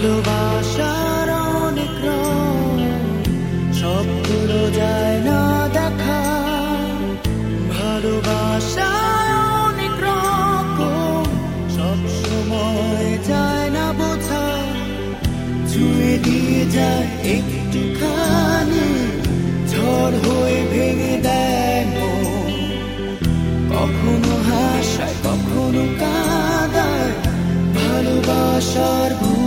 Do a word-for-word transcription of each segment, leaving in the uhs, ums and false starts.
ভালোবাসার অনেক রং, সবগুলো যায় না দেখা। ভালোবাসার অনেক রকম, সব সময় যায় না বোঝা। ছুঁয়ে দিয়ে যায় একটুখানি, ঝড় হয়ে ভেঙে দেয় মন। কখনো হাসায় কখনো কাঁদায় ভালোবাসার ভুল।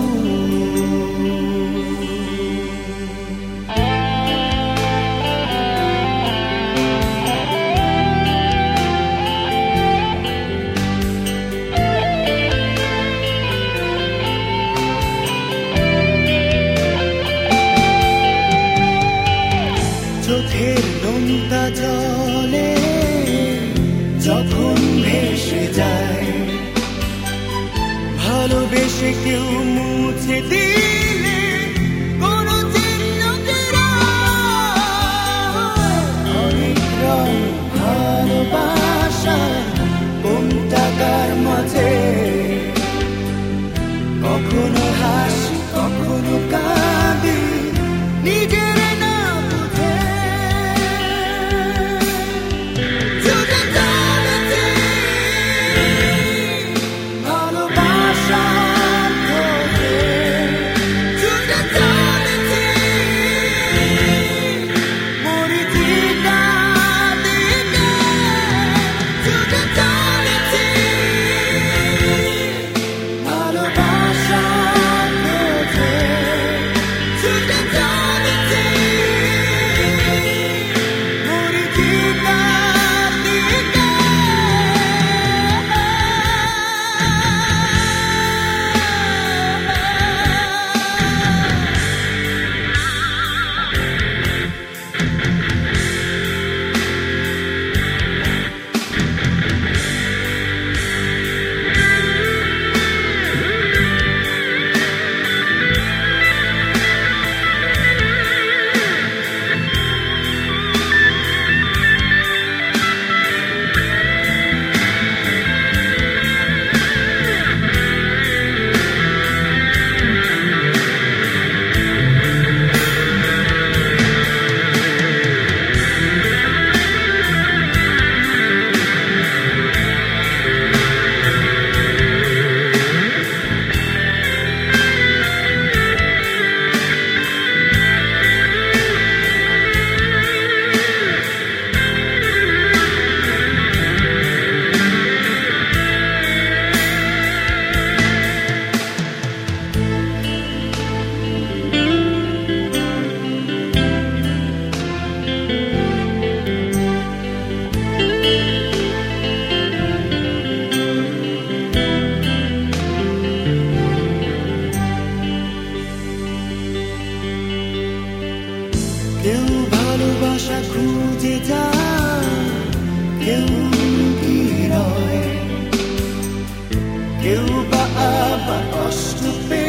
চোখের নোনতা জলে যখন ভেসে যায়, ভালোবেসে কেউ মুছে দিলে কোনো চিহ্ন অনেক রং ভালোবাসা কোনটা কার মাঝে। কখনো হাসি কখনো কাঁদি নিজের না বুঝে। কেউ ভালোবাসা খুঁজে যায়, কেউ কি রয়, কেউ বা আবার কষ্ট পেয়ে